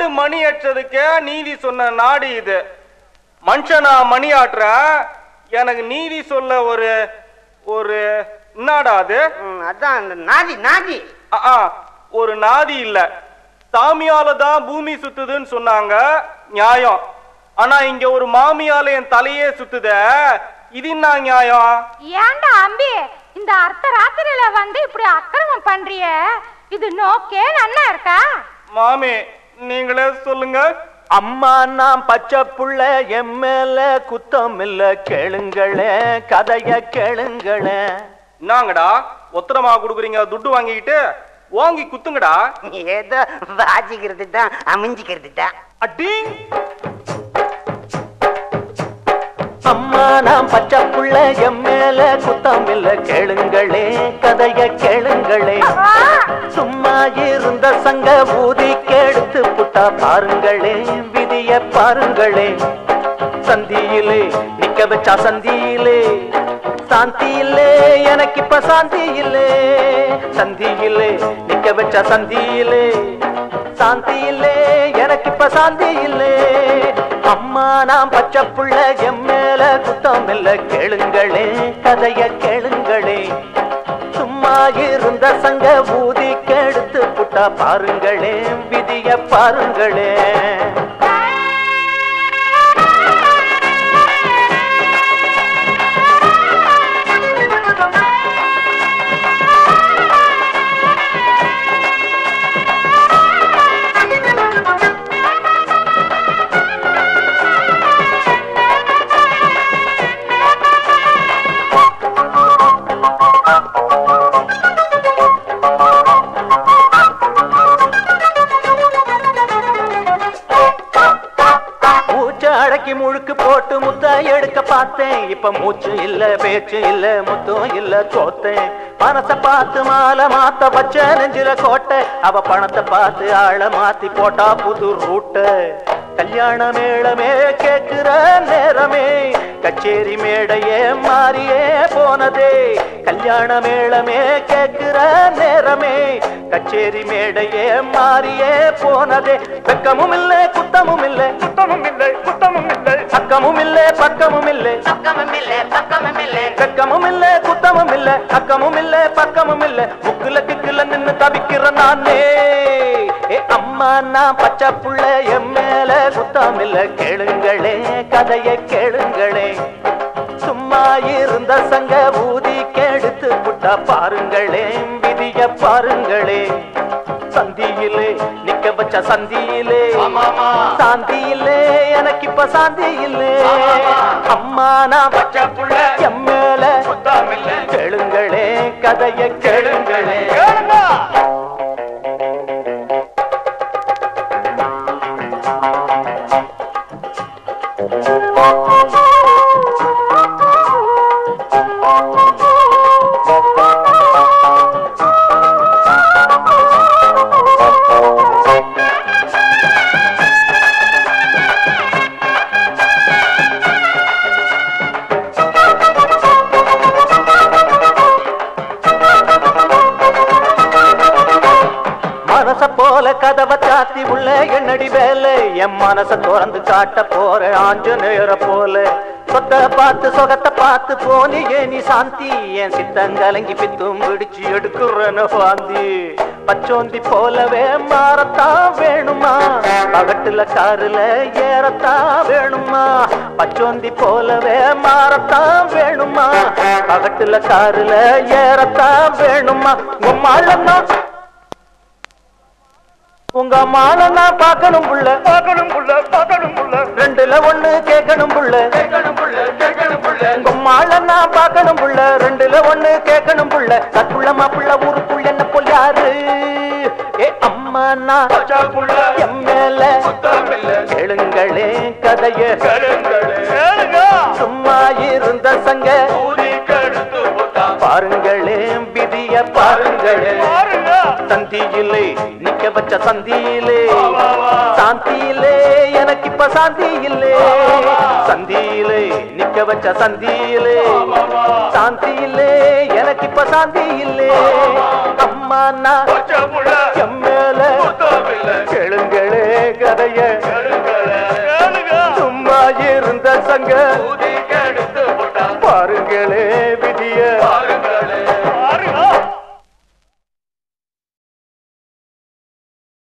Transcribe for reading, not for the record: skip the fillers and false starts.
மாடு மணி அற்றதுக்கே நீதி சொன்ன நாடு இது. மனுஷனா மணி ஆற்ற எனக்கு நீதி சொல்ல ஒரு ஒரு என்னடா அது? அதான் நாதி. நாதி ஒரு நாதி இல்ல, சாமியால தான் பூமி சுத்துதுன்னு சொன்னாங்க, நியாயம். ஆனா இங்க ஒரு மாமியால என் தலையே சுத்துத, இது என்ன நியாயம்? ஏண்டா அம்பி இந்த அர்த்த ராத்திரியில வந்து இப்படி அக்கிரமம் பண்றிய? இது நோக்கே நன்னா இருக்கா? மாமி நீங்களே சொல்லுங்க. அம்மா நான் பச்சை புள்ள, என் மேல குத்தம் இல்ல, கேளுங்களே கதைய கேளுங்களே. என்னங்கடா ஒத்தரமா குடுக்குறீங்க, துட்டு வாங்கிக்கிட்டு வாங்கி குத்துங்கடா. ஏதோ வாசிக்கிறது தான், அமைஞ்சிக்கிறது தான். அடி அம்மா நான் பச்சை புள்ள, என் மேல குத்தம் இல்ல, கேளுங்களே கதைய கேளுங்களே. சும்மா இருந்த சங்க ஊதி கெடுத்து புட்டா பாருங்களே, விதிய பாருங்களே. சந்தியிலே நிக்க வச்சா சந்தியிலே சாந்தி இல்லே, எனக்கு இப்ப சாந்தி இல்லே. சந்தியிலே நிக்க வச்சா சந்தியிலே சாந்தி இல்லே, எனக்கு இப்ப சாந்தி இல்லே. அம்மா நான் பச்சை புள்ள, என் மேல குத்தம் இல்ல, கேளுங்களே கதைய கேளுங்களே. சும்மா இருந்த சங்க ஊதி கெடுத்து புட்டா பாருங்களே, விதிய பாருங்களே. முழுக்கு போட்டு முத்த எடுக்க பார்த்தேன், இப்ப மூச்சு இல்ல பேச்சு இல்ல முத்தம் இல்ல தோத்தேன். பணத்தை பார்த்து மாலை மாத்த வச்ச நெஞ்சில கோட்டை, அவ பணத்தை பார்த்து ஆள மாத்தி போட்டா புது ரூட்ட. கல்யாண மேளமே கேட்கிற நேரமே கச்சேரி மேடையே மாறியே போனதே. கல்யாண மேளமே கேட்கிற நேரமே கச்சேரி மேடையே மாறியே போனதே. வெக்கமும் இல்லை குத்தமும் இல்லை, குத்தமும் இல்லை குத்தமும் இல்லை, அக்கமும் இல்லை பக்கமும் இல்லை, பக்கமும் இல்லை பக்கமும் இல்லை, வெக்கமும் இல்லை குத்தமும் இல்லை, அக்கமும் இல்லை பக்கமும் இல்லை. முக்குல கிக்குல நின்னு தவிக்கிற நானே. அம்மா நான் பச்சை புள்ள, என் மேல குத்தம் இல்ல, கேளுங்களே கதைய கேளுங்களே. சும்மா இருந்த சங்க ஊதி கெடுத்து புட்டா பாருங்களே, விதிய பாருங்களே. சந்தியிலே நிக்க வச்ச சந்தியிலே சாந்தியிலே, எனக்கு இப்ப சாந்தி இல்லே. அம்மா நான் பச்சை புள்ள, என் மேல குத்தம் இல்ல, கேளுங்களே கதைய கேளுங்களே. போல கதவை சாத்தி உள்ள என்னடி வேலை, என் மனச திறந்து காட்ட போற ஆஞ்சநேயர போல. சொத்த பார்த்து சொகத்தை பார்த்து போனியே நீ சாந்தி, என் சித்தங்கலங்கி பித்தும் பிடிச்சு எடுக்குறன வாந்தி. பச்சோந்தி போலவே மாறத்தான் வேணுமா, பகட்டுல காருல ஏறத்தான் வேணுமா. பச்சோந்தி போலவே மாறத்தான் வேணுமா, பகட்டுல காருல ஏறத்தான் வேணுமா. உம்மாளன்னா உங்க மாலனா பார்க்கணும் புள்ள, பார்க்கணும் புள்ள பார்க்கணும் புள்ள, ரெண்டுல ஒண்ணு கேட்கணும் புள்ள, கேட்கணும் புள்ள கேட்கணும் புள்ள. உங்க மாலனா பார்க்கணும் புள்ள, ரெண்டுல ஒண்ணு கேட்கணும் புள்ள. கட்டுள்ள மாப்புள்ள ஊருக்குள்ள என்ன போல் யாரு? அம்மா நான் பச்சை புள்ள, என் மேல குத்தம் இல்ல, கேளுங்களே கதைய கேளுங்களே. சும்மா இருந்த சங்க ஊதி கெடுத்து போட்டா பாருங்களே, விதிய பாருங்களே. சந்தியிலே நிக்க வச்ச சந்தியிலே சாந்தியிலே, எனக்கு இப்ப சாந்தி இல்லே. சந்தியிலே நிக்க வச்ச சந்தியிலே சாந்தியிலே, எனக்கு இப்ப சாந்தி இல்லே. அம்மா நான் என் மேல கேளுங்களே கதை சொல்லுங்க